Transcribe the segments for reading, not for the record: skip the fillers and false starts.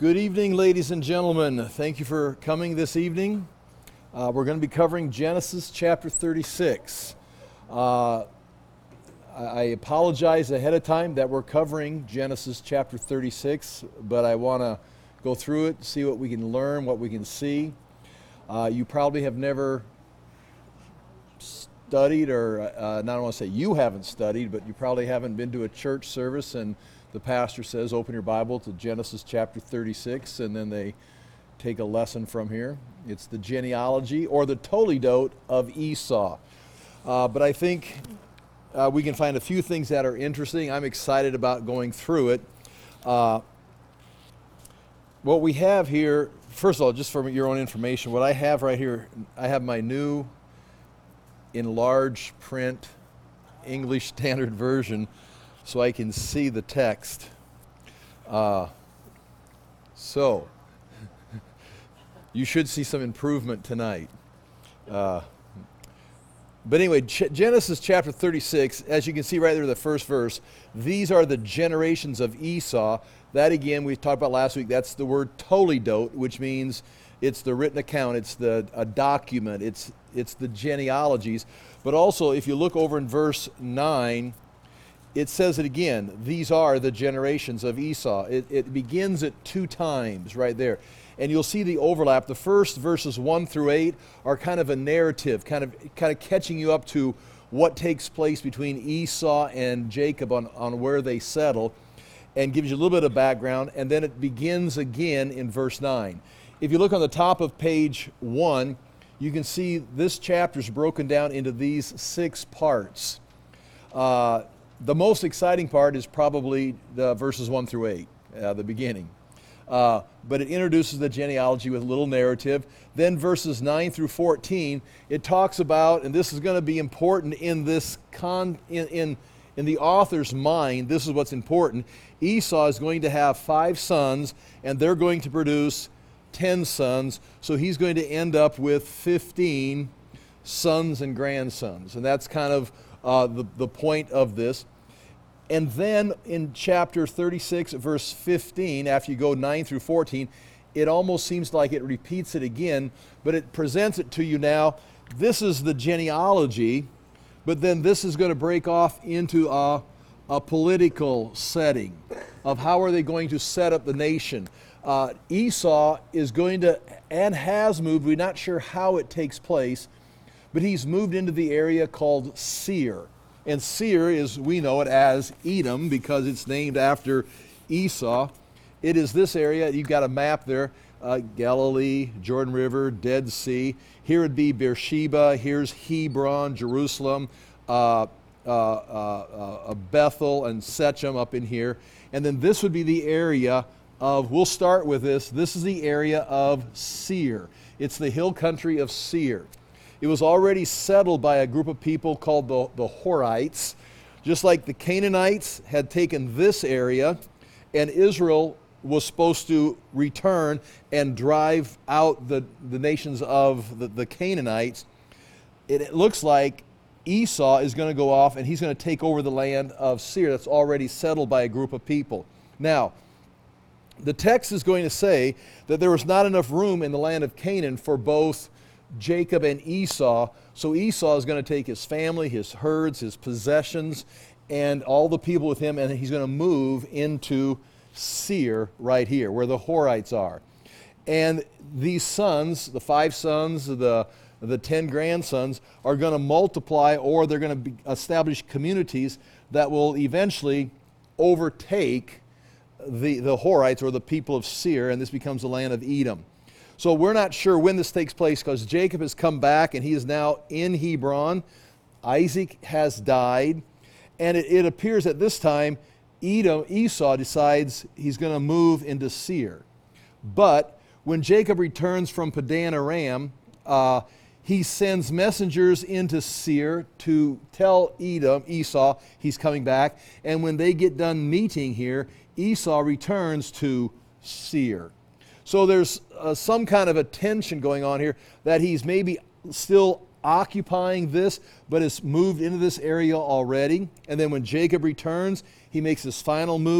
Good evening, ladies and gentlemen. Thank you for coming this evening. We're going to be covering Genesis chapter 36. I apologize ahead of time that we're covering Genesis chapter 36, but I want to go through it, see what we can learn, what we can see. You probably have never studied, or not want to say you haven't studied, but you probably haven't been to a church service and the pastor says, open your Bible to Genesis chapter 36, and then they take a lesson from here. It's the genealogy or the Toledot of Esau. But I think we can find a few things that are interesting. I'm excited about going through it. What we have here, first of all, just for your own information, what I have right here, I have my new enlarged print English Standard Version, so I can see the text. So, you should see some improvement tonight. But anyway, Genesis chapter 36, as you can see right there in the first verse, these are the generations of Esau. That again, we talked about last week, that's the word Toledot, which means it's the written account, it's a document, it's the genealogies. But also, if you look over in verse 9, it says it again, these are the generations of Esau. It begins at two times right there. And you'll see the overlap. The first verses 1 through 8 are kind of a narrative, kind of catching you up to what takes place between Esau and Jacob on where they settle, and gives you a little bit of background. And then it begins again in verse 9. If you look on the top of page 1, you can see this chapter is broken down into these 6 parts. The most exciting part is probably the verses 1 through 8, the beginning. But it introduces the genealogy with a little narrative. Then verses 9 through 14, it talks about, and this is going to be important in this in the author's mind, this is what's important. Esau is going to have 5 sons, and they're going to produce 10 sons, so he's going to end up with 15 sons and grandsons. And that's kind of the point of this. And then in chapter 36, verse 15, after you go 9 through 14, it almost seems like it repeats it again, but it presents it to you now. This is the genealogy, but then this is going to break off into a political setting of how are they going to set up the nation. Esau is going to, and has moved, we're not sure how it takes place, but he's moved into the area called Seir. And Seir is, we know it as Edom because it's named after Esau. It is this area, you've got a map there, Galilee, Jordan River, Dead Sea. Here would be Beersheba, here's Hebron, Jerusalem, Bethel and Shechem up in here. And then this would be the area of, we'll start with this is the area of Seir. It's the hill country of Seir. It was already settled by a group of people called the Horites, just like the Canaanites had taken this area, and Israel was supposed to return and drive out the nations of the Canaanites. It looks like Esau is going to go off and he's going to take over the land of Seir that's already settled by a group of people. Now, the text is going to say that there was not enough room in the land of Canaan for both Jacob and Esau, so Esau is going to take his family, his herds, his possessions, and all the people with him, and he's going to move into Seir right here, where the Horites are. And these sons, the 5 sons, the 10 grandsons, are going to multiply, or they're going to establish communities that will eventually overtake the Horites, or the people of Seir, and this becomes the land of Edom. So we're not sure when this takes place because Jacob has come back and he is now in Hebron. Isaac has died. And it appears at this time Esau decides he's going to move into Seir. But when Jacob returns from Padan Aram, he sends messengers into Seir to tell Esau he's coming back. And when they get done meeting here, Esau returns to Seir. So there's some kind of a tension going on here that he's maybe still occupying this, but has moved into this area already. And then when Jacob returns, he makes his final move,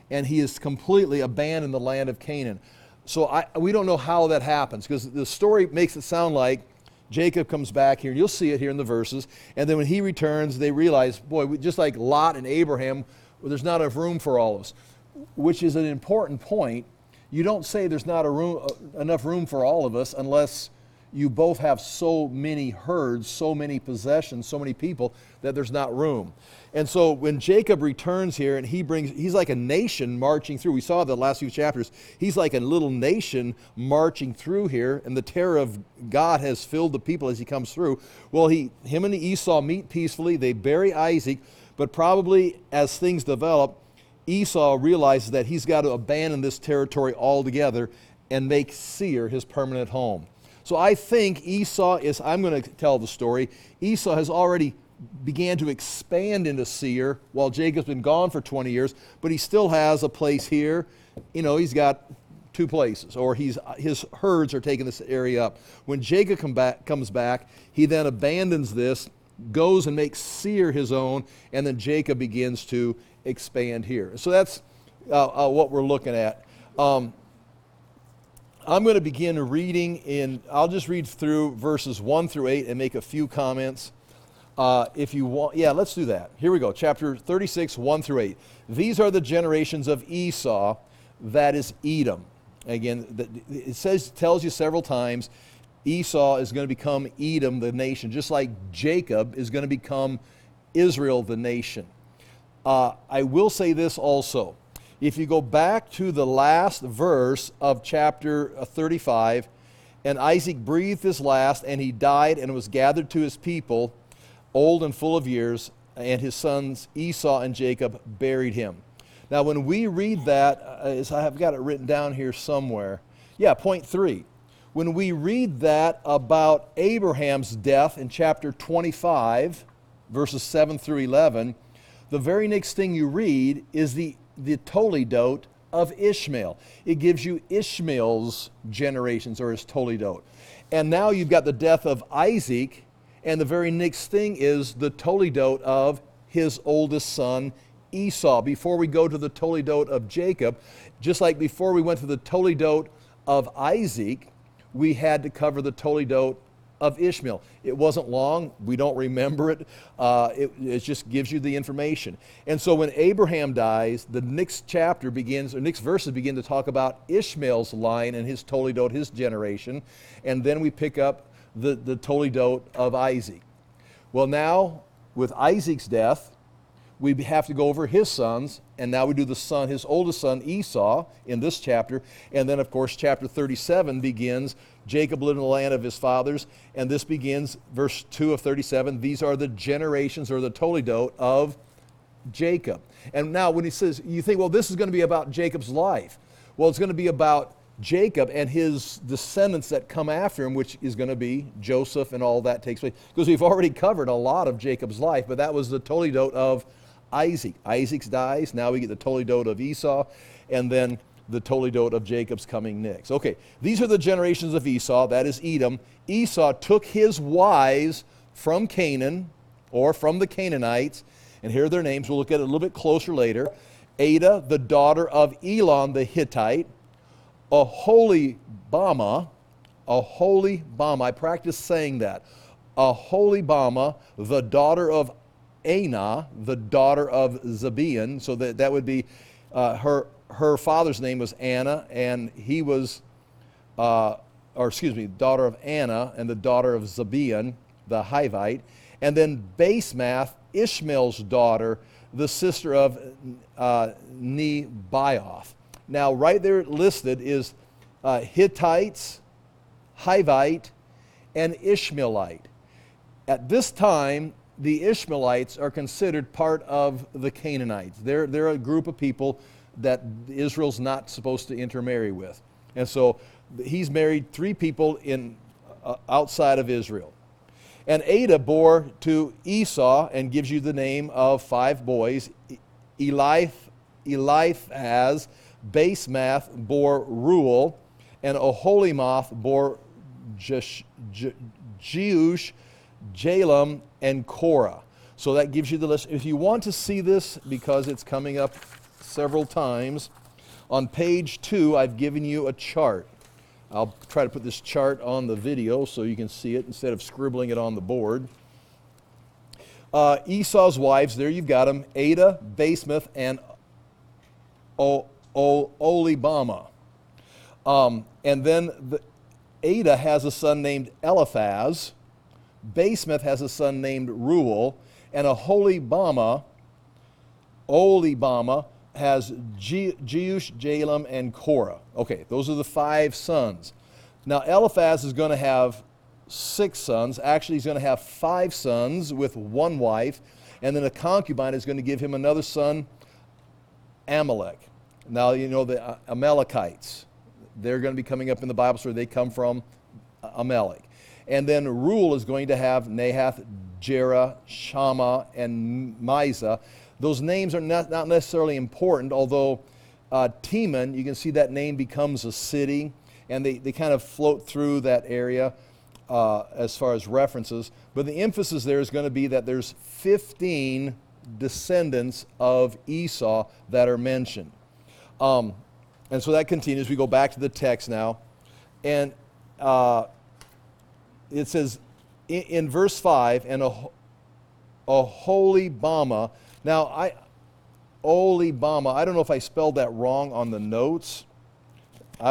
and he has completely abandoned the land of Canaan. So we don't know how that happens, because the story makes it sound like Jacob comes back here, and you'll see it here in the verses, and then when he returns, they realize, boy, just like Lot and Abraham, well, there's not enough room for all of us, which is an important point. You don't say there's not enough room for all of us unless you both have so many herds, so many possessions, so many people, that there's not room. And so when Jacob returns here, and he's like a nation marching through. We saw the last few chapters. He's like a little nation marching through here, and the terror of God has filled the people as he comes through. Well, him and Esau meet peacefully. They bury Isaac, but probably as things develop, Esau realizes that he's got to abandon this territory altogether and make Seir his permanent home. So I think I'm going to tell the story, Esau has already began to expand into Seir while Jacob's been gone for 20 years, but he still has a place here. He's got two places, or his herds are taking this area up. When Jacob comes back, he then abandons this, goes and makes Seir his own, and then Jacob begins to expand here. So that's what we're looking at. I'm going to begin reading I'll just read through verses 1 through 8 and make a few comments. If you want, let's do that. Here we go, chapter 36, 1 through 8. These are the generations of Esau, that is Edom. Again, it tells you several times, Esau is going to become Edom, the nation, just like Jacob is going to become Israel, the nation. I will say this also. If you go back to the last verse of chapter 35, and Isaac breathed his last, and he died and was gathered to his people, old and full of years, and his sons Esau and Jacob buried him. Now when we read that, I've got it written down here somewhere. Point 3. When we read that about Abraham's death in chapter 25, verses 7 through 11, the very next thing you read is the Toledot of Ishmael. It gives you Ishmael's generations, or his Toledot. And now you've got the death of Isaac, and the very next thing is the Toledot of his oldest son, Esau. Before we go to the Toledot of Jacob, just like before we went to the Toledot of Isaac, we had to cover the Toledot of Ishmael. It wasn't long. We don't remember it. It just gives you the information. And so when Abraham dies, the next verses begin to talk about Ishmael's line and his Toledot, his generation. And then we pick up the Toledot of Isaac. Well, now with Isaac's death, we have to go over his sons, and now we do his oldest son Esau in this chapter, and then of course chapter 37 begins, Jacob lived in the land of his fathers, and this begins verse 2 of 37, these are the generations, or the Toledot of Jacob. And now when he says, you think, well, this is going to be about Jacob's life. Well, it's going to be about Jacob and his descendants that come after him, which is going to be Joseph, and all that takes place. Because we've already covered a lot of Jacob's life, but that was the Toledot of Isaac. Isaac dies, now we get the Toledot of Esau, and then the Toledot of Jacob's coming next. Okay, these are the generations of Esau, that is Edom. Esau took his wives from Canaan, or from the Canaanites, and here are their names. We'll look at it a little bit closer later. Adah, the daughter of Elon the Hittite. Aholibama, I practice saying that. Aholibama, the daughter of Anah, the daughter of Zebeon. So that would be her father's name was Anna, and he was, daughter of Anna, and the daughter of Zebeon, the Hivite. And then Basemath, Ishmael's daughter, the sister of Nebaioth. Now, right there listed is Hittites, Hivite, and Ishmaelite. At this time, the Ishmaelites are considered part of the Canaanites. They're a group of people that Israel's not supposed to intermarry with. And so he's married 3 people outside of Israel. And Adah bore to Esau, and gives you the name of 5 boys. Eliphaz, Basemath bore Reuel, and Oholimoth bore Jeush, Jalam, and Korah. So that gives you the list. If you want to see this, because it's coming up several times. On page 2, I've given you a chart. I'll try to put this chart on the video so you can see it instead of scribbling it on the board. Esau's wives, there you've got them, Adah, Basemath, and Oholibamah. And then Adah has a son named Eliphaz. Basemath has a son named Reuel. And Oholibamah has Jeush, Jalem, and Korah. Okay, those are the 5 sons. Now Eliphaz is going to have 6 sons. Actually, he's going to have 5 sons with 1 wife. And then a concubine is going to give him another son, Amalek. Now, you know the Amalekites. They're going to be coming up in the Bible story. They come from Amalek. And then Reuel is going to have Nahath, Jerah, Shammah, and Mizah. Those names are not necessarily important, although Teman, you can see that name becomes a city, and they kind of float through that area as far as references. But the emphasis there is going to be that there's 15 descendants of Esau that are mentioned. And so that continues. We go back to the text now. And it says in verse 5, and Oholibamah. Now, Oholibamah, I don't know if I spelled that wrong on the notes. I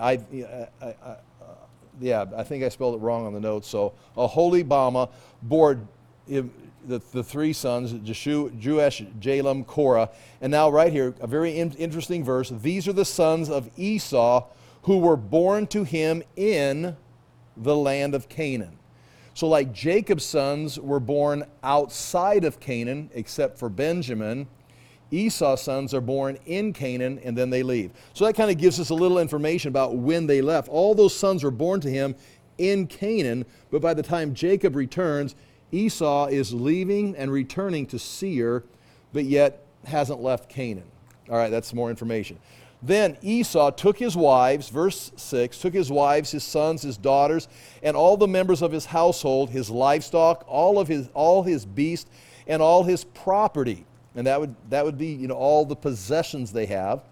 think I spelled it wrong on the notes. So Oholibamah bore the 3 sons, Jeush, Jalem, Korah. And now right here, a very interesting verse. These are the sons of Esau who were born to him in the land of Canaan. So like Jacob's sons were born outside of Canaan, except for Benjamin, Esau's sons are born in Canaan, and then they leave. So that kind of gives us a little information about when they left. All those sons were born to him in Canaan, but by the time Jacob returns, Esau is leaving and returning to Seir, but yet hasn't left Canaan. All right, that's more information. Then Esau took his wives, verse 6, took his wives, his sons, his daughters, and all the members of his household, his livestock, all his beasts, and all his property. And that would be, all the possessions they have,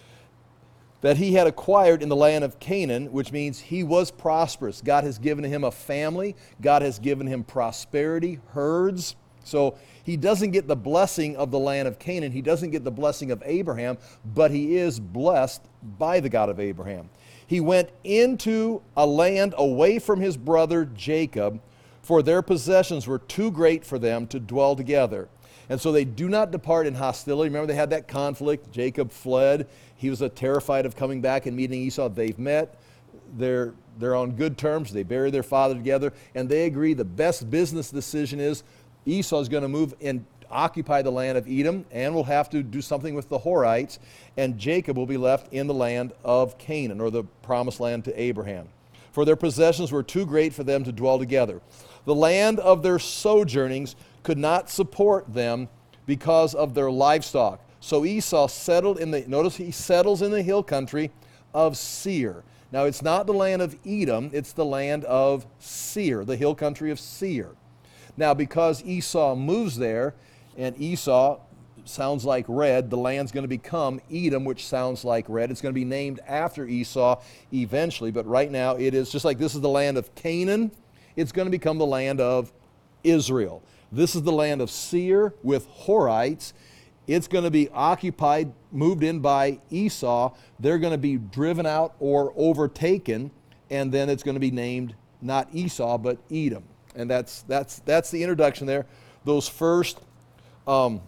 that he had acquired in the land of Canaan, which means he was prosperous. God has given him a family. God has given him prosperity, herds. So he doesn't get the blessing of the land of Canaan. He doesn't get the blessing of Abraham, but he is blessed by the God of Abraham. He went into a land away from his brother Jacob, for their possessions were too great for them to dwell together. And so they do not depart in hostility. Remember, they had that conflict. Jacob fled. He was terrified of coming back and meeting Esau. They've met. They're on good terms. They bury their father together, and they agree the best business decision is Esau is going to move and occupy the land of Edom, and will have to do something with the Horites, and Jacob will be left in the land of Canaan, or the promised land to Abraham. For their possessions were too great for them to dwell together. The land of their sojournings could not support them because of their livestock. So Esau settled notice he settles in the hill country of Seir. Now it's not the land of Edom, it's the land of Seir, the hill country of Seir. Now because Esau moves there, and Esau sounds like red, the land's going to become Edom, which sounds like red. It's going to be named after Esau eventually, but right now it is, just like this is the land of Canaan, it's going to become the land of Israel. This is the land of Seir with Horites. It's going to be occupied, moved in by Esau. They're going to be driven out or overtaken, and then it's going to be named not Esau, but Edom. And that's the introduction there. Those first 8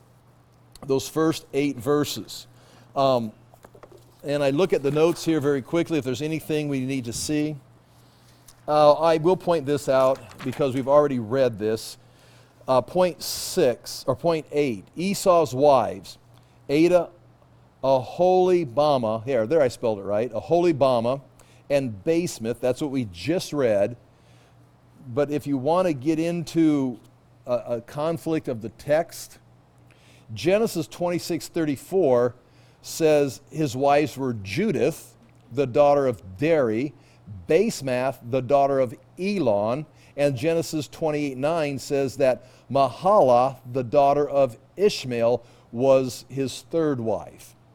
verses. And I look at the notes here very quickly if there's anything we need to see. I will point this out because we've already read this. Point 8, Esau's wives, Adah, Oholibamah, there I spelled it right, Oholibamah, and Basemath, that's what we just read. But if you want to get into a conflict of the text, Genesis 26:34 says his wives were Judith, the daughter of Dari, Basemath, the daughter of Elon, and Genesis 28:9 says that Mahalath, the daughter of Ishmael, was his third wife.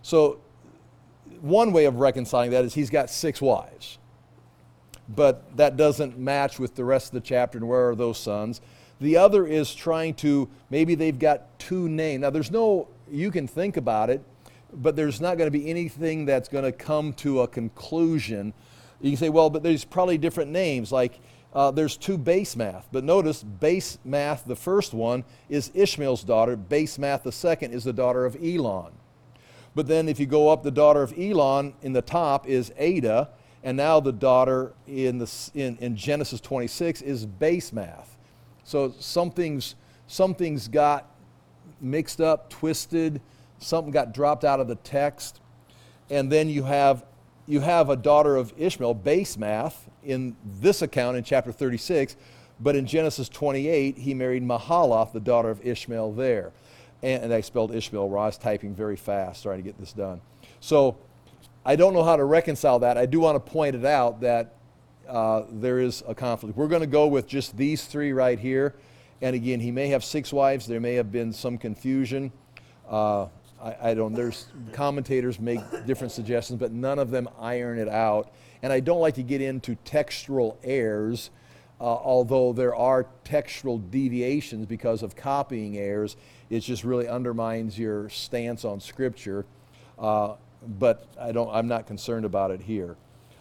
So one way of reconciling that is he's got 6 wives. But that doesn't match with the rest of the chapter and where are those sons. The other is trying to, maybe they've got 2 names. Now there's no, you can think about it, but there's not going to be anything that's going to come to a conclusion. You can say, well, but there's probably different names, like there's 2 Basemath. But notice, Basemath, the first one, is Ishmael's daughter. Basemath, the second, is the daughter of Elon. But then if you go up, the daughter of Elon in the top is Ada, and now the daughter in Genesis 26 is Basemath. So something's got mixed up, twisted, something got dropped out of the text. And then you have a daughter of Ishmael, Basemath, in this account in chapter 36, but in Genesis 28, he married Mahalath, the daughter of Ishmael there. And I spelled Ishmael wrong. I was typing very fast trying to get this done. So I don't know how to reconcile that. I do want to point it out that there is a conflict. We're going to go with just these 3 right here. And again, he may have 6 wives. There may have been some confusion. I don't, there's commentators make different suggestions, but none of them iron it out. And I don't like to get into textual errors, although there are textual deviations because of copying errors. It just really undermines your stance on Scripture. But I'm not concerned about it here.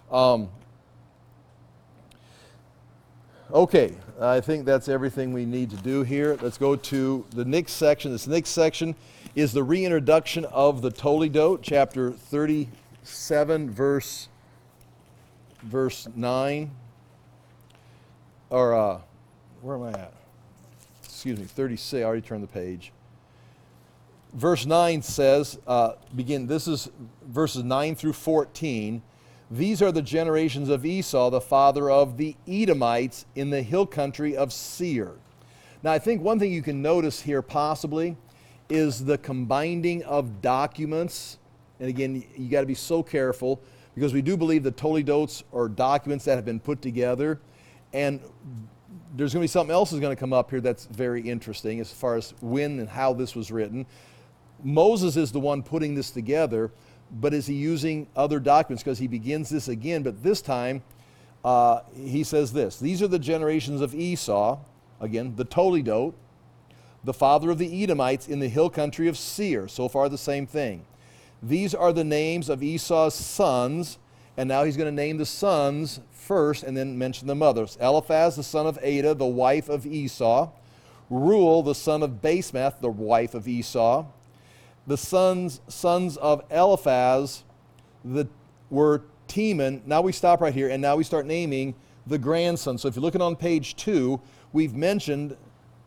Okay, I think that's everything we need to do here. Let's go to the next section. This next section is the reintroduction of the Toledot, chapter 37, verse 9. Or, where am I at? Excuse me, 36. I already turned the page. Verse 9 says, this is verses 9 through 14. These are the generations of Esau, the father of the Edomites in the hill country of Seir. Now, I think one thing you can notice here possibly is the combining of documents. And again, you got to be so careful because we do believe that Toledots are documents that have been put together. And there's going to be something else that's going to come up here that's very interesting as far as when and how this was written. Moses is the one putting this together, but is he using other documents? Because he begins this again, but this time he says this. These are the generations of Esau, again, the Toledot, the father of the Edomites in the hill country of Seir. So far the same thing. These are the names of Esau's sons, and now he's going to name the sons first and then mention the mothers. Eliphaz, the son of Ada, the wife of Esau. Reuel, the son of Basemath, the wife of Esau. The sons of Eliphaz were Teman. Now we stop right here, and now we start naming the grandsons. So if you're looking on page 2, we've mentioned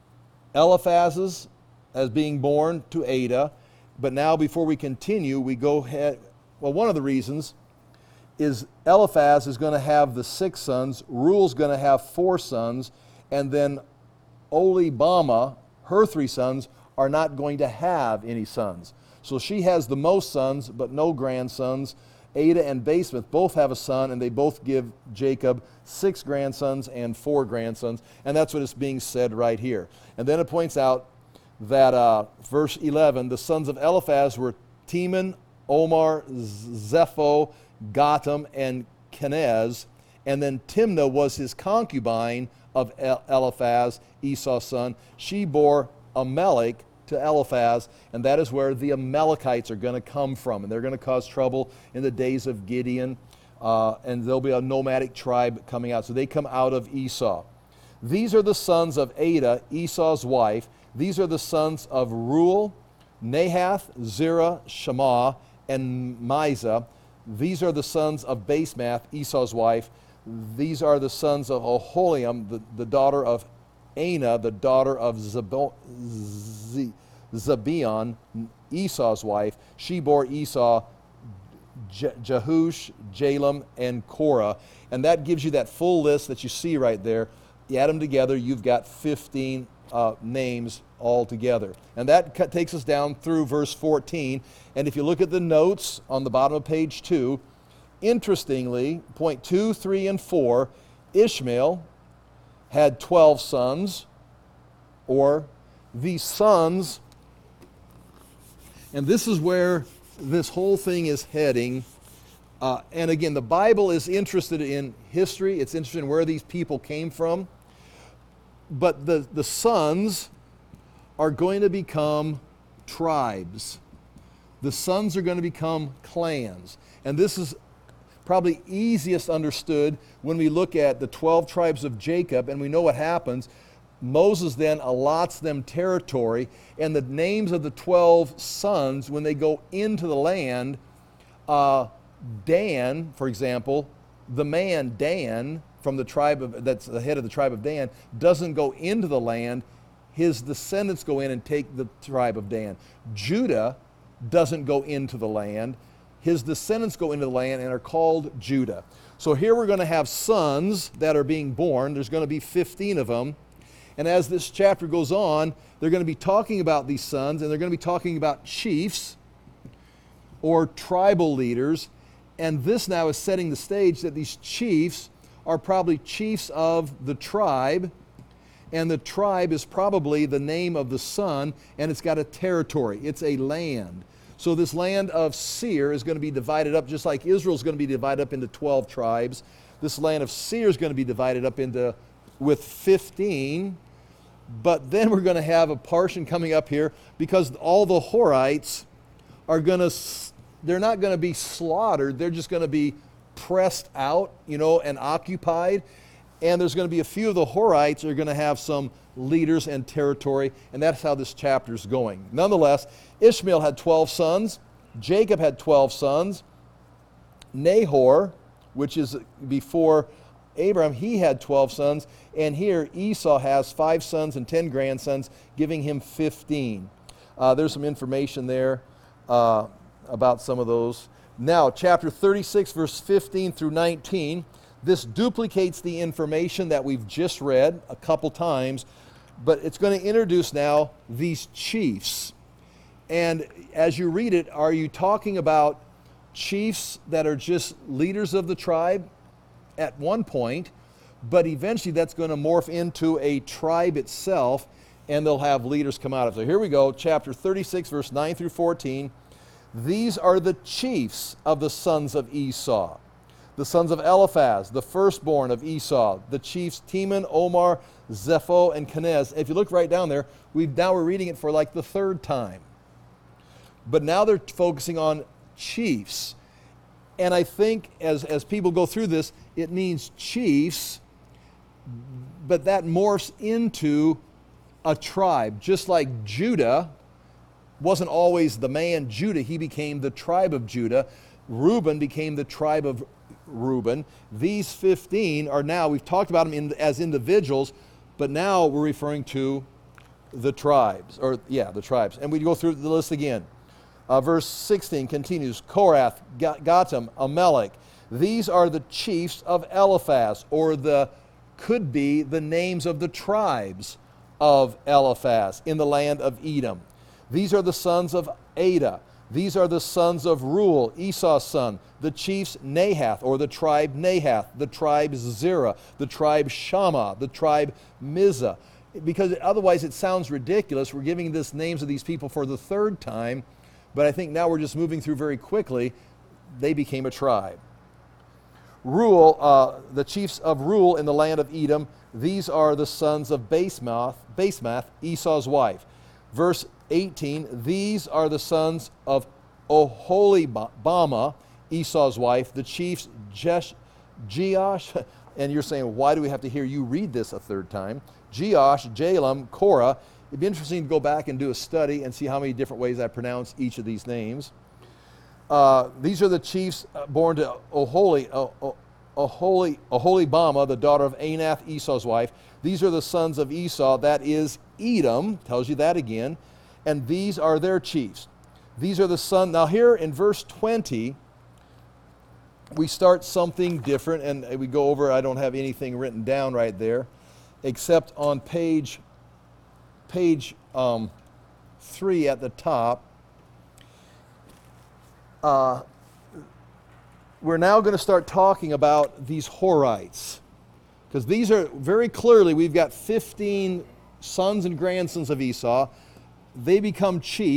Eliphaz's as being born to Ada, but now before we continue, we go ahead. Well, one of the reasons is Eliphaz is going to have the 6 sons, Reuel's going to have 4 sons, and then Oholibamah, her 3 sons, are not going to have any sons. So she has the most sons, but no grandsons. Ada and Basemath both have a son, and they both give Jacob 6 grandsons and 4 grandsons, and that's what is being said right here. And then it points out that verse 11, the sons of Eliphaz were Teman, Omar, Zepho, Gatam, and Kenaz, and then Timnah was his concubine of Eliphaz, Esau's son. She bore Amalek to Eliphaz, and that is where the Amalekites are going to come from, and they're going to cause trouble in the days of Gideon, and there'll be a nomadic tribe coming out. So they come out of Esau. These are the sons of Ada, Esau's wife. These are the sons of Reuel, Nahath, Zerah, Shammah, and Mizah. These are the sons of Basemath, Esau's wife. These are the sons of Oholiam, the daughter of Anah, the daughter of Zibeon, Esau's wife. She bore Esau Jehush, Jalem, and Korah. And that gives you that full list that you see right there. You add them together, you've got 15 names altogether. And that takes us down through verse 14. And if you look at the notes on the bottom of page 2, interestingly, point 2, 3, and 4, Ishmael had 12 sons, or these sons, and this is where this whole thing is heading. And again, the Bible is interested in history. It's interested in where these people came from. But the sons are going to become tribes. The sons are going to become clans. And this is probably easiest understood when we look at the 12 tribes of Jacob, and we know what happens. Moses then allots them territory, and the names of the 12 sons, when they go into the land, Dan, for example, the man Dan from the tribe of, that's the head of the tribe of Dan, doesn't go into the land. His descendants go in and take the tribe of Dan. Judah doesn't go into the land. His descendants go into the land and are called Judah. So here we're going to have sons that are being born. There's going to be 15 of them. And as this chapter goes on, they're going to be talking about these sons, and they're going to be talking about chiefs or tribal leaders. And this now is setting the stage that these chiefs are probably chiefs of the tribe, and the tribe is probably the name of the son, and it's got a territory. It's a land. So this land of Seir is going to be divided up, just like Israel is going to be divided up into 12 tribes. This land of Seir is going to be divided up with 15. But then we're going to have a portion coming up here, because all the Horites are going to, they're not going to be slaughtered. They're just going to be pressed out, and occupied. And there's going to be a few of the Horites are going to have some leaders and territory, and that's how this chapter is going. Nonetheless, Ishmael had 12 sons. Jacob had 12 sons. Nahor, which is before Abraham, he had 12 sons. And here Esau has 5 sons and 10 grandsons, giving him 15. There's some information there about some of those. Now, chapter 36, verse 15 through 19. This duplicates the information that we've just read a couple times, but it's going to introduce now these chiefs. And as you read it, are you talking about chiefs that are just leaders of the tribe at one point, but eventually that's going to morph into a tribe itself, and they'll have leaders come out of it. So here we go, chapter 36, verse 9 through 14. These are the chiefs of the sons of Esau. The sons of Eliphaz, the firstborn of Esau, the chiefs Teman, Omar, Zepho, and Kenaz. If you look right down there, we're reading it for like the third time. But now they're focusing on chiefs. And I think as people go through this, it means chiefs, but that morphs into a tribe. Just like Judah wasn't always the man Judah, he became the tribe of Judah. Reuben became the tribe of Reuben. These 15 are now, we've talked about them as individuals, but now we're referring to the tribes, the tribes. And we go through the list again. Verse 16 continues, Korath, Gatam, Amalek. These are the chiefs of Eliphaz, or could be the names of the tribes of Eliphaz in the land of Edom. These are the sons of Adah. These are the sons of Reuel, Esau's son, the chiefs Nahath, or the tribe Nahath, the tribe Zerah, the tribe Shammah, the tribe Mizah. Because otherwise it sounds ridiculous. We're giving this names of these people for the third time, but I think now we're just moving through very quickly. They became a tribe. Reuel, the chiefs of Reuel in the land of Edom, these are the sons of Basemath, Esau's wife. Verse 18, these are the sons of Oholibamah, Esau's wife, the chiefs Jeosh, and you're saying, why do we have to hear you read this a third time? Jeosh, Jalam, Korah. It'd be interesting to go back and do a study and see how many different ways I pronounce each of these names. These are the chiefs born to Oholibamah, the daughter of Anath, Esau's wife. These are the sons of Esau, that is Edom, tells you that again. And these are their chiefs. These are the sons. Now here in verse 20, we start something different, and we go over, I don't have anything written down right there, except on page 3 at the top. We're now going to start talking about these Horites, because these are very clearly, we've got 15 sons and grandsons of Esau. They become chiefs.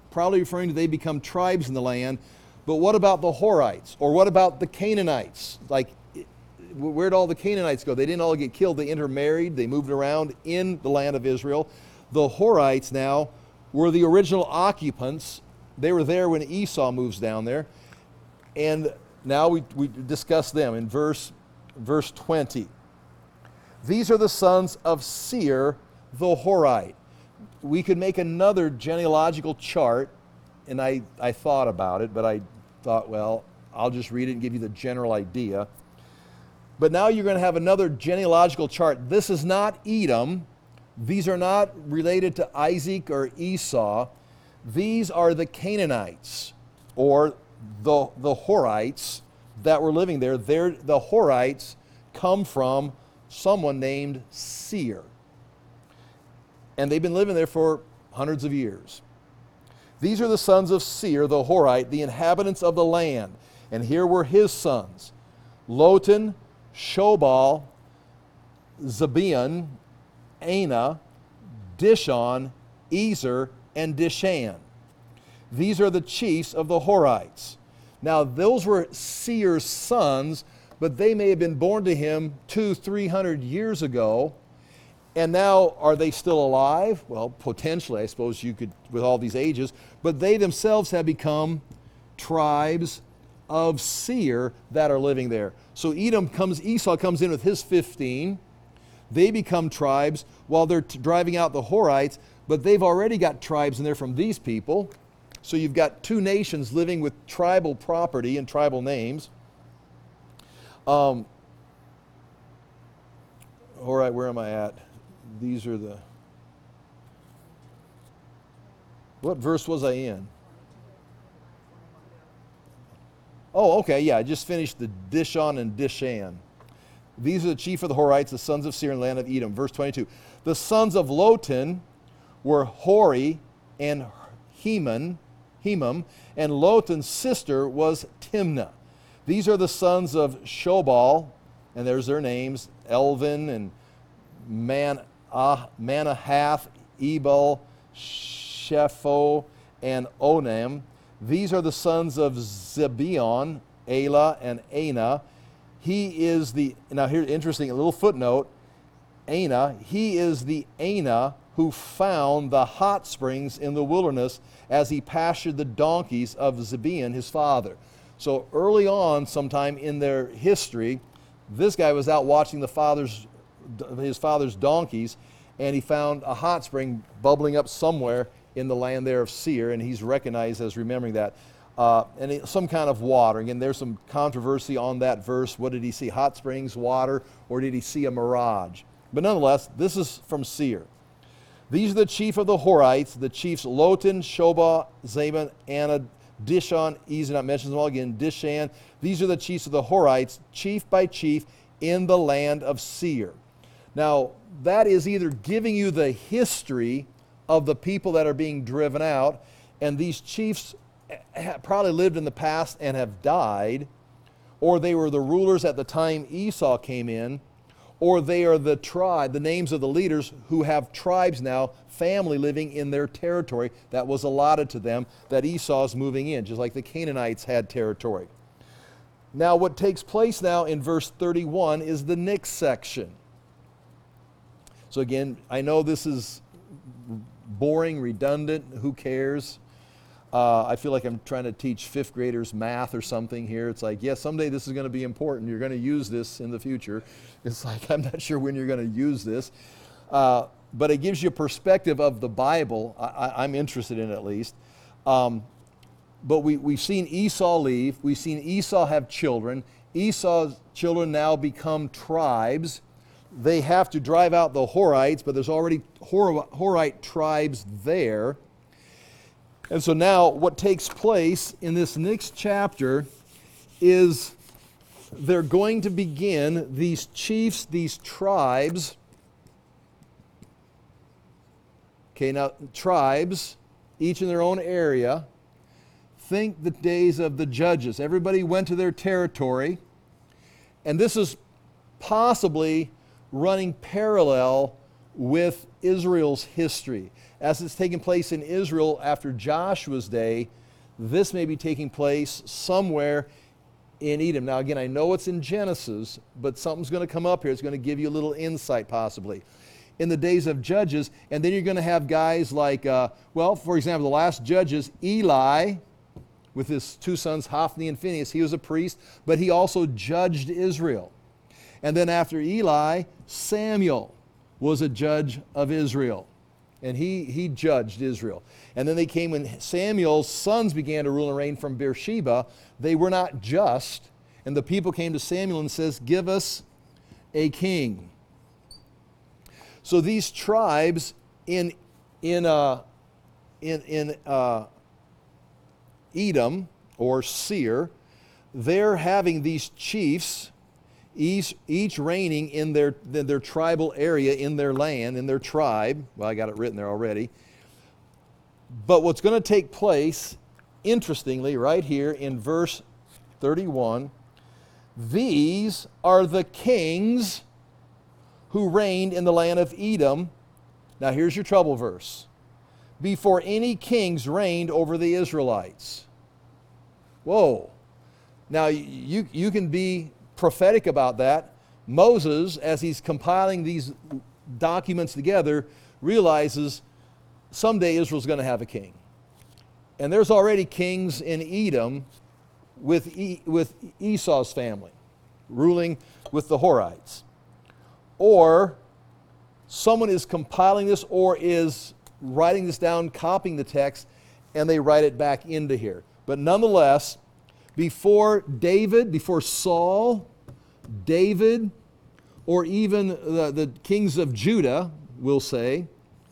probably referring to they become tribes in the land. But what about the Horites? Or what about the Canaanites? Like, where'd all the Canaanites go? They didn't all get killed. They intermarried. They moved around in the land of Israel. The Horites now were the original occupants. They were there when Esau moves down there. And now we discuss them in verse 20. These are the sons of Seir the Horite. We could make another genealogical chart, and I thought about it, but I thought, well, I'll just read it and give you the general idea. But now you're going to have another genealogical chart. This is not Edom. These are not related to Isaac or Esau. These are the Canaanites, or the Horites that were living there. The Horites come from someone named Seir. And they've been living there for hundreds of years. These are the sons of Seir, the Horite, the inhabitants of the land. And here were his sons: Lotan, Shobal, Zibeon, Anah, Dishon, Ezer, and Dishan. These are the chiefs of the Horites. Now, those were Seir's sons, but they may have been born to him 200-300 years ago. And now, are they still alive? Well, potentially, I suppose you could, with all these ages. But they themselves have become tribes of Seir that are living there. So Esau comes in with his 15. They become tribes while they're driving out the Horites, but they've already got tribes in there from these people. So you've got two nations living with tribal property and tribal names. All right, where am I at? These are the... What verse was I in? Oh, okay, yeah, I just finished the Dishon and Dishan. These are the chief of the Horites, the sons of Seir in the land of Edom. Verse 22. The sons of Lotan were Hori and Hemam, and Lotan's sister was Timnah. These are the sons of Shobal, and there's their names: Elvin and Manahath, Ebal, Shepho, and Onam. These are the sons of Zibeon, Elah, and Anah. He is the, now here, interesting, a little footnote, Anah, he is the Anah who found the hot springs in the wilderness as he pastured the donkeys of Zibeon, his father. So early on, sometime in their history, this guy was out watching his father's donkeys, and he found a hot spring bubbling up somewhere in the land there of Seir, and he's recognized as remembering that. Some kind of water. Again, there's some controversy on that verse. What did he see? Hot springs, water, or did he see a mirage? But nonetheless, this is from Seir. These are the chief of the Horites, the chiefs Lotan, Shobal, Zibeon, Anah, Dishon, Ezer, not mentioned them all again, Dishan. These are the chiefs of the Horites, chief by chief, in the land of Seir. Now, that is either giving you the history of the people that are being driven out, and these chiefs probably lived in the past and have died, or they were the rulers at the time Esau came in, or they are the tribe, the names of the leaders who have tribes now, family living in their territory that was allotted to them that Esau is moving in, just like the Canaanites had territory. Now what takes place now in verse 31 is the next section. So again, I know this is boring, redundant, who cares? I feel like I'm trying to teach fifth graders math or something here. It's like, yeah, someday this is going to be important. You're going to use this in the future. It's like, I'm not sure when you're going to use this. But it gives you a perspective of the Bible. I'm interested in it at least. But we've seen Esau leave. We've seen Esau have children. Esau's children now become tribes. They have to drive out the Horites, but there's already Horite tribes there. And so now what takes place in this next chapter is they're going to begin, these chiefs, these tribes. Okay, now tribes, each in their own area. Think the days of the judges. Everybody went to their territory. And this is possibly running parallel with Israel's history. As it's taking place in Israel after Joshua's day, this may be taking place somewhere in Edom. Now again, I know it's in Genesis, but something's going to come up here. It's going to give you a little insight possibly. In the days of Judges, and then you're going to have guys like, for example, the last Judges, Eli, with his two sons, Hophni and Phinehas. He was a priest, but he also judged Israel. And then after Eli, Samuel was a judge of Israel. And he judged Israel. And then they came when Samuel's sons began to rule and reign from Beersheba. They were not just. And the people came to Samuel and says, give us a king. So these tribes in Edom or Seir, they're having these chiefs, each reigning in their tribal area, in their land, in their tribe. Well, I got it written there already. But what's going to take place, interestingly, right here in verse 31, these are the kings who reigned in the land of Edom. Now here's your trouble verse. Before any kings reigned over the Israelites. Whoa. Now you can be prophetic about that. Moses, as he's compiling these documents together, realizes someday Israel's going to have a king. And there's already kings in Edom with Esau's family, ruling with the Horites. Or someone is compiling this or is writing this down, copying the text, and they write it back into here. But nonetheless, before David, before Saul, David, or even the kings of Judah, we'll say,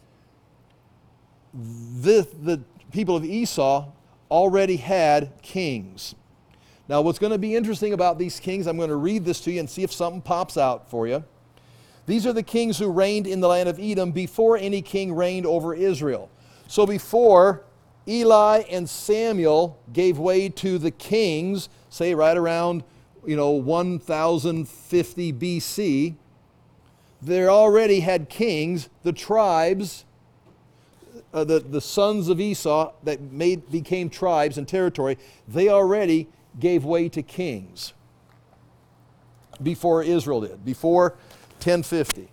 the people of Esau already had kings. Now what's going to be interesting about these kings, I'm going to read this to you and see if something pops out for you. These are the kings who reigned in the land of Edom before any king reigned over Israel. So before Eli and Samuel gave way to the kings, say right around 1050 BC, they already had kings, the tribes, the sons of Esau that became tribes and territory, they already gave way to kings before Israel did, before 1050.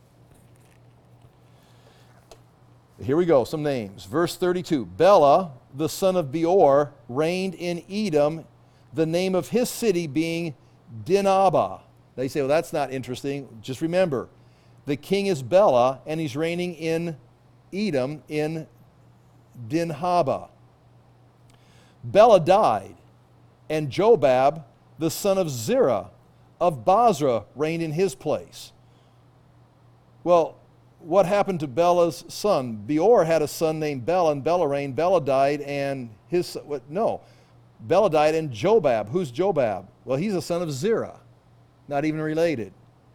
Here we go, some names. Verse 32, Bela, the son of Beor, reigned in Edom, the name of his city being Dinhabah. They say, well, that's not interesting. Just remember, the king is Bela, and he's reigning in Edom in Dinhabah. Bela died, and Jobab, the son of Zerah, of Basra, reigned in his place. Well, what happened to Bela's son? Beor had a son named Bela, and Bela reigned. Bela died, and Bela died, and Jobab. Who's Jobab? Well, he's a son of Zerah, not even related.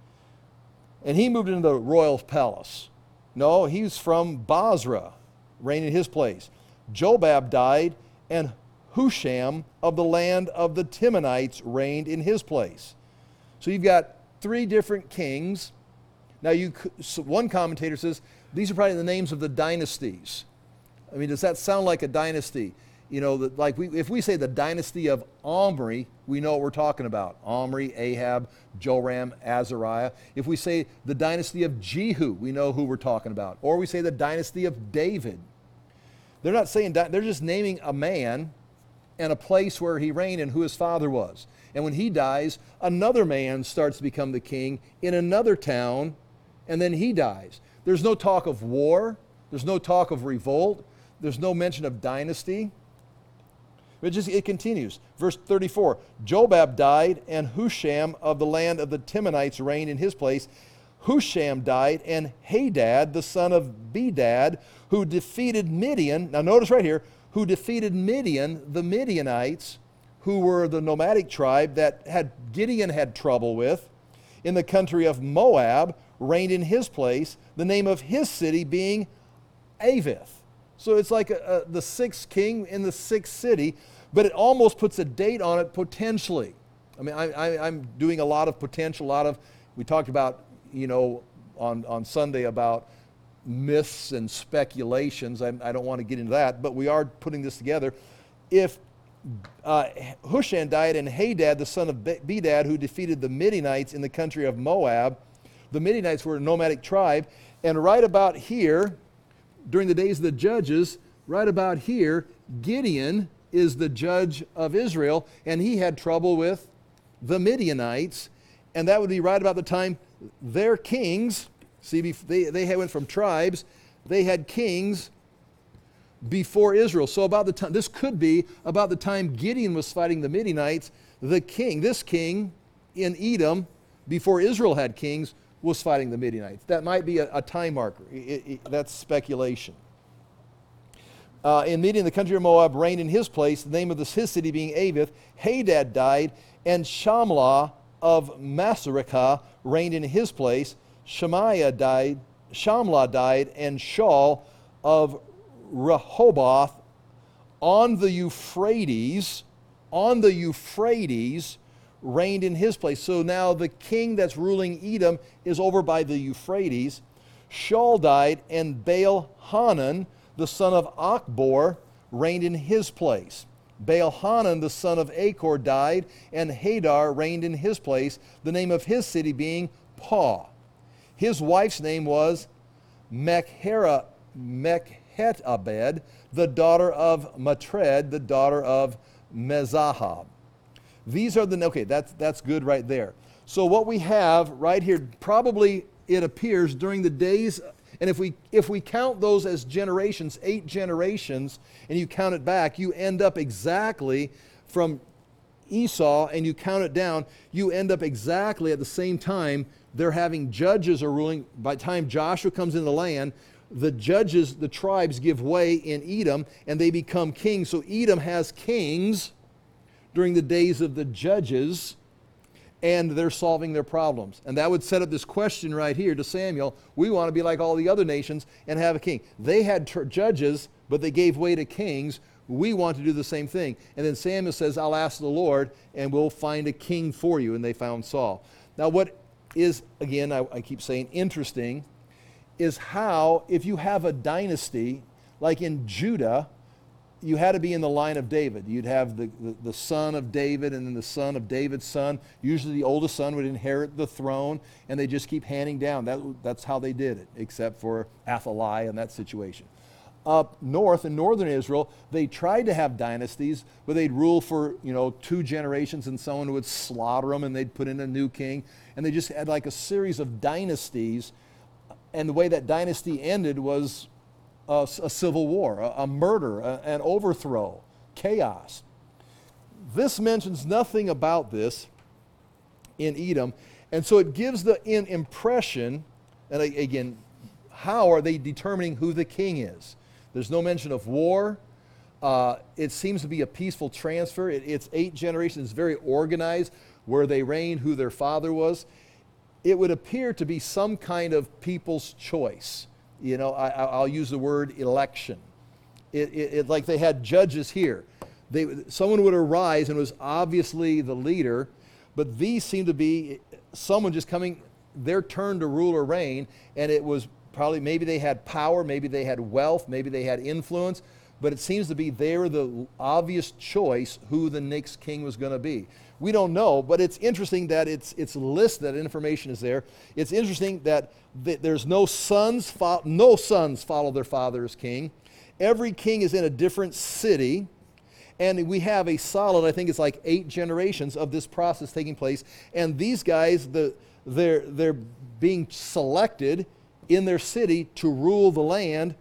And he moved into the royal palace. No, he's from Basra, reigned in his place. Jobab died, and Husham of the land of the Timonites reigned in his place. So you've got three different kings. Now, one commentator says these are probably the names of the dynasties. I mean, does that sound like a dynasty? If we say the dynasty of Omri, we know what we're talking about. Omri, Ahab, Joram, Azariah. If we say the dynasty of Jehu, we know who we're talking about. Or we say the dynasty of David. They're not saying, they're just naming a man and a place where he reigned and who his father was. And when he dies, another man starts to become the king in another town, and then he dies. There's no talk of war. There's no talk of revolt. There's no mention of dynasty. It continues. Verse 34, Jobab died, and Husham of the land of the Timonites reigned in his place. Husham died, and Hadad, the son of Bedad, who defeated Midian, now notice right here, who defeated Midian, the Midianites, who were the nomadic tribe that Gideon had trouble with, in the country of Moab, reigned in his place, the name of his city being Avith. So it's like the sixth king in the sixth city, but it almost puts a date on it potentially. I mean, I'm doing a lot of potential, we talked about, on Sunday about myths and speculations. I don't want to get into that, but we are putting this together. If Husham died, and Hadad, the son of Bedad, who defeated the Midianites in the country of Moab. The Midianites were a nomadic tribe, and right about here, during the days of the judges, right about here, Gideon is the judge of Israel, and he had trouble with the Midianites, and that would be right about the time their kings, see, they went from tribes, they had kings before Israel. So about the time, this could be about the time Gideon was fighting the Midianites, this king in Edom, before Israel had kings, was fighting the Midianites. That might be a time marker. That's speculation. In Midian, the country of Moab reigned in his place, the name of his city being Avith. Hadad died, and Shamlah of Masrekah reigned in his place. Shamlah died, and Shaul of Rehoboth on the Euphrates reigned in his place. So now the king that's ruling Edom is over by the Euphrates. Shaul died, and Baal-Hanan, the son of Achbor, reigned in his place. Baal-Hanan, the son of Achor, died, and Hadar reigned in his place, the name of his city being Pau. His wife's name was Mekhetabed, the daughter of Matred, the daughter of Mezahab. These are okay, that's good right there. So what we have right here, probably it appears during the days, and if we count those as generations, 8 generations, and you count it back, you end up exactly from Esau, and you count it down, you end up exactly at the same time they're having judges are ruling. By the time Joshua comes into the land, the judges, the tribes give way in Edom, and they become kings. So Edom has kings during the days of the judges, and they're solving their problems. And that would set up this question right here to Samuel. We want to be like all the other nations and have a king. They had judges, but they gave way to kings. We want to do the same thing. And then Samuel says, I'll ask the Lord, and we'll find a king for you. And they found Saul. Now what is, again, I keep saying interesting, is how, if you have a dynasty, like in Judah, you had to be in the line of David. You'd have the son of David, and then the son of David's son. Usually the oldest son would inherit the throne, and they just keep handing down. That's how they did it, except for Athaliah in that situation. Up north, in northern Israel, they tried to have dynasties, but they'd rule for 2 generations, and someone would slaughter them, and they'd put in a new king. And they just had like a series of dynasties, and the way that dynasty ended was a civil war, a murder, an overthrow, chaos. This mentions nothing about this in Edom, and so it gives the impression, and again, how are they determining who the king is? There's no mention of war. It seems to be a peaceful transfer. It's 8 generations, very organized, where they reigned, who their father was. It would appear to be some kind of people's choice. I'll use the word election. It like they had judges here. Someone would arise and was obviously the leader, but these seem to be someone just coming, their turn to rule or reign, and it was probably, maybe they had power, maybe they had wealth, maybe they had influence, but it seems to be they were the obvious choice who the next king was going to be. We don't know, but it's interesting that it's listed, that information is there. It's interesting that there's no sons follow their father as king. Every king is in a different city, and we have a solid, I think it's like 8 generations of this process taking place, and these guys, they're being selected in their city to rule the land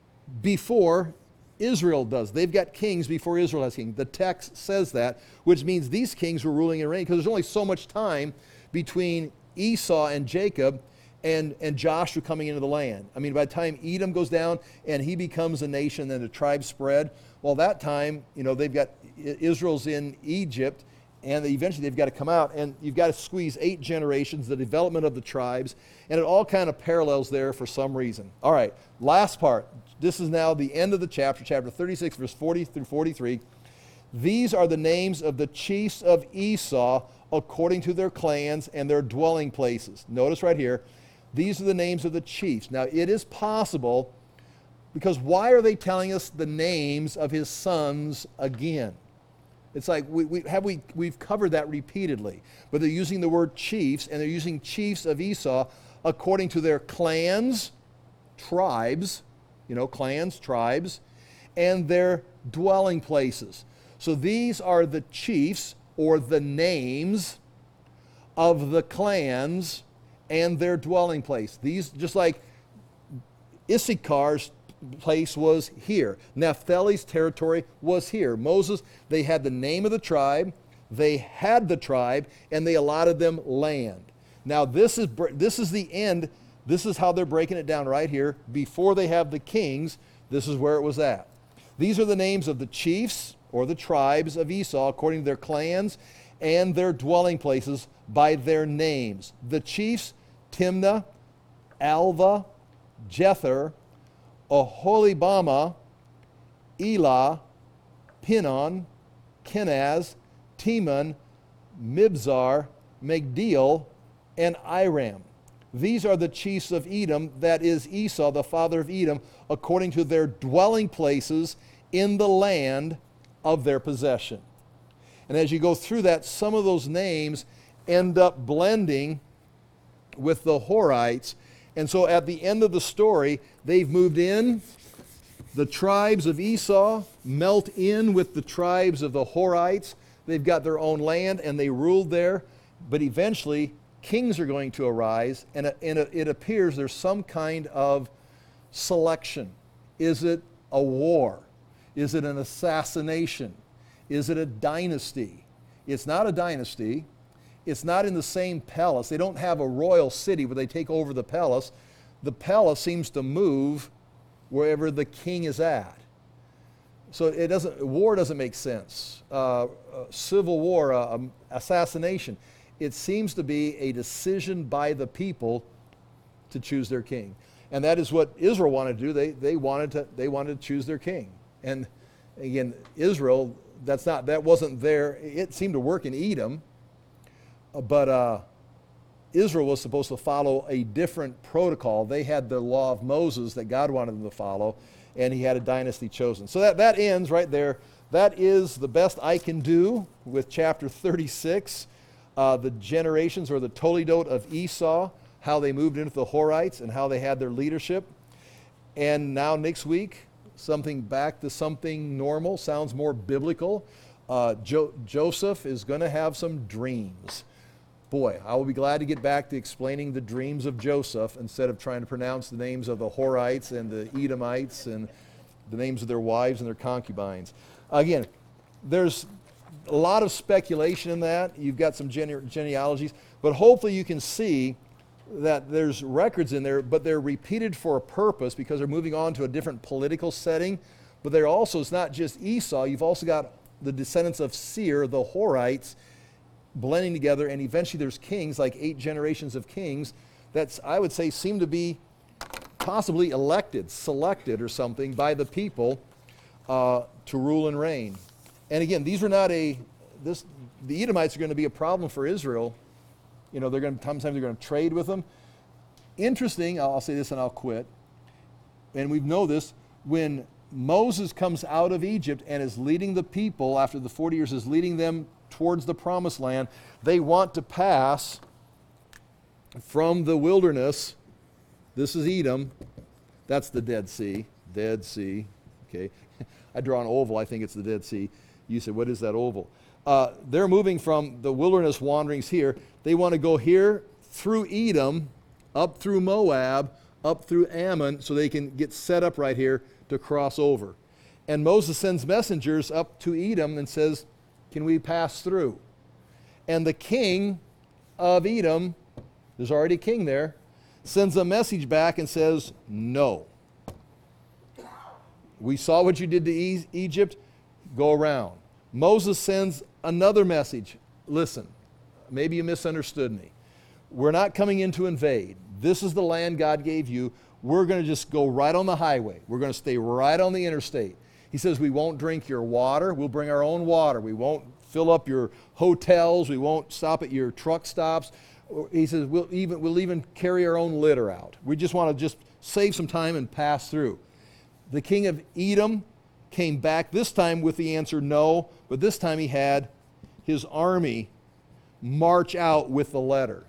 before Israel does. They've got kings before Israel has kings. The text says that, which means these kings were ruling and reigning, because there's only so much time between Esau and Jacob and Joshua coming into the land. I mean, by the time Edom goes down and he becomes a nation, then the tribes spread. Well, that time, they've got Israel's in Egypt, and eventually they've got to come out, and you've got to squeeze 8 generations, the development of the tribes, and it all kind of parallels there for some reason. All right, last part. This is now the end of the chapter 36, verse 40 through 43. These are the names of the chiefs of Esau according to their clans and their dwelling places. Notice right here, These are the names of the chiefs. Now, it is possible, because why are they telling us the names of his sons again? It's like we've covered that repeatedly. But they're using the word chiefs, and they're using chiefs of Esau according to their clans, tribes, clans, tribes, and their dwelling places. So these are the chiefs, or the names of the clans and their dwelling place. These, just like Issachar's place was here. Naphtali's territory was here. Moses, they had the name of the tribe, they had the tribe, and they allotted them land. Now this is the end. This is how they're breaking it down right here. Before they have the kings, this is where it was at. These are the names of the chiefs, or the tribes of Esau, according to their clans and their dwelling places by their names. The chiefs, Timnah, Alva, Jether, Oholibamah, Elah, Pinon, Kenaz, Teman, Mibzar, Magdiel, and Iram. These are the chiefs of Edom, that is Esau, the father of Edom, according to their dwelling places in the land of their possession. And as you go through that, some of those names end up blending with the Horites. And so at the end of the story, they've moved in. The tribes of Esau melt in with the tribes of the Horites. They've got their own land and they ruled there. But eventually, kings are going to arise, and it appears there's some kind of selection. Is it a war? Is it an assassination? Is it a dynasty? It's not a dynasty. It's not in the same palace. They don't have a royal city where they take over the palace. The palace seems to move wherever the king is at. So war doesn't make sense. Civil war, assassination. It seems to be a decision by the people to choose their king. And that is what Israel wanted to do. They wanted to choose their king. And again, Israel, that wasn't there. It seemed to work in Edom, but Israel was supposed to follow a different protocol. They had the law of Moses that God wanted them to follow, and he had a dynasty chosen. So that ends right there. That is the best I can do with chapter 36. The generations, or the Toledot of Esau, how they moved into the Horites and how they had their leadership. And now next week, back to something normal, sounds more biblical. Joseph is going to have some dreams. Boy, I will be glad to get back to explaining the dreams of Joseph instead of trying to pronounce the names of the Horites and the Edomites and the names of their wives and their concubines. Again, there's a lot of speculation in that. You've got some genealogies, but hopefully you can see that there's records in there, but they're repeated for a purpose because they're moving on to a different political setting. But they're also, it's not just Esau, you've also got the descendants of Seir, the Horites, blending together, and eventually there's kings, like 8 generations of kings, that's, I would say, seem to be possibly selected or something by the people to rule and reign. And again, these are not the Edomites are going to be a problem for Israel. Sometimes they're going to trade with them. Interesting, I'll say this and I'll quit. And we know this, when Moses comes out of Egypt and is leading the people, after the 40 years, is leading them towards the promised land, they want to pass from the wilderness. This is Edom. That's the Dead Sea. Okay. I draw an oval, I think it's the Dead Sea. You say, what is that oval? They're moving from the wilderness wanderings here. They want to go here through Edom, up through Moab, up through Ammon, so they can get set up right here to cross over. And Moses sends messengers up to Edom and says, can we pass through? And the king of Edom, there's already a king there, sends a message back and says, no. We saw what you did to Egypt. Go around. Moses sends another message. Listen, maybe you misunderstood me. We're not coming in to invade. This is the land God gave you. We're going to just go right on the highway. We're going to stay right on the interstate. He says, we won't drink your water. We'll bring our own water. We won't fill up your hotels. We won't stop at your truck stops. He says, we'll even carry our own litter out. We just want to just save some time and pass through. The king of Edom came back this time with the answer no, but this time he had his army march out with the letter.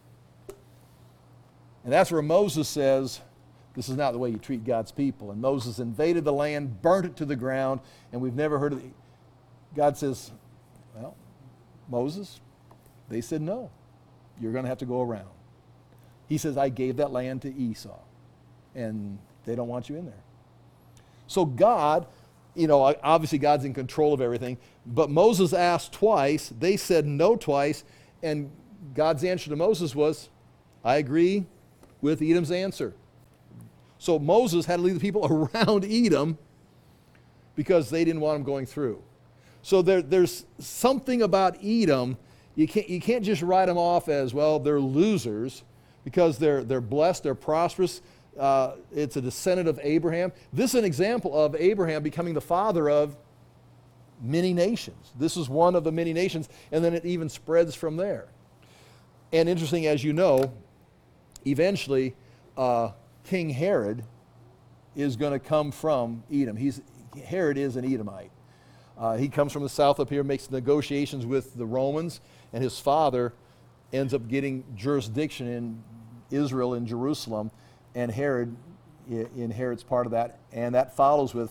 And that's where Moses says, this is not the way you treat God's people. And Moses invaded the land, burnt it to the ground, and we've never heard of it. God says, well, Moses, they said no. You're going to have to go around. He says, I gave that land to Esau, and they don't want you in there. So God, obviously God's in control of everything, but Moses asked twice, they said no twice, and God's answer to Moses was, I agree with Edom's answer. So Moses had to lead the people around Edom because they didn't want him going through. So there's something about Edom, you can't just write them off as, well, they're losers, because they're blessed, they're prosperous. It's a descendant of Abraham. This is an example of Abraham becoming the father of many nations. This is one of the many nations, and then it even spreads from there. And interesting, as you know, eventually King Herod is going to come from Edom. Herod is an Edomite. He comes from the south up here, makes negotiations with the Romans, and his father ends up getting jurisdiction in Israel, in Jerusalem, and Herod inherits part of that. And that follows with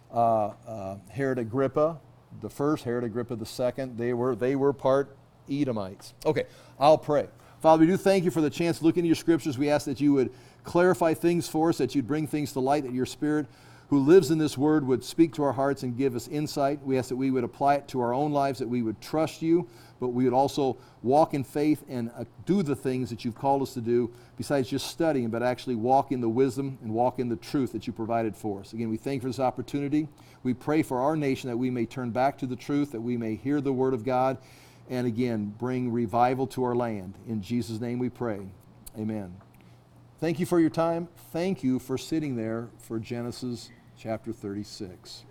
Herod Agrippa, the first, Herod Agrippa the second. They were part Edomites. Okay, I'll pray. Father, we do thank you for the chance to look into your scriptures. We ask that you would clarify things for us, that you'd bring things to light, that your Spirit who lives in this word would speak to our hearts and give us insight. We ask that we would apply it to our own lives, that we would trust you, but we would also walk in faith and do the things that you've called us to do, besides just studying, but actually walk in the wisdom and walk in the truth that you provided for us. Again, we thank you for this opportunity. We pray for our nation that we may turn back to the truth, that we may hear the word of God, and again, bring revival to our land. In Jesus' name we pray. Amen. Thank you for your time. Thank you for sitting there for Genesis chapter 36.